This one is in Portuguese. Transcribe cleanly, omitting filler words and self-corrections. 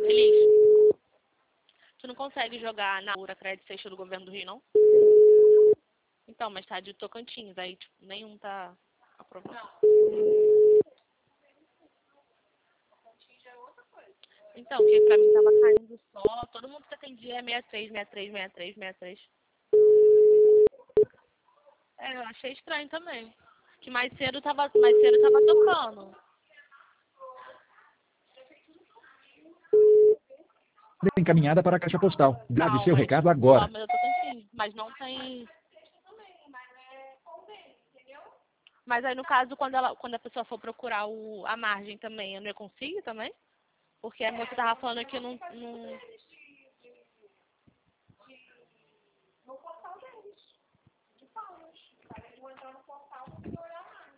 Elis, tu não consegue jogar na Ura Crédito Sexta do Governo do Rio, não? Então, mas tá de Tocantins, aí tipo, nenhum tá aprovado. Então, porque pra mim tava caindo só, todo mundo que atendia é 63, 63, 63, 63. É, eu achei estranho também. Que mais cedo tava tocando. Encaminhada para a caixa postal. Grave Não, seu mas recado só, agora. mas eu Tocantins, mas não tem. Mas aí no caso, quando a pessoa for procurar a margem também, eu não consigo também? Porque a moça tava falando que não.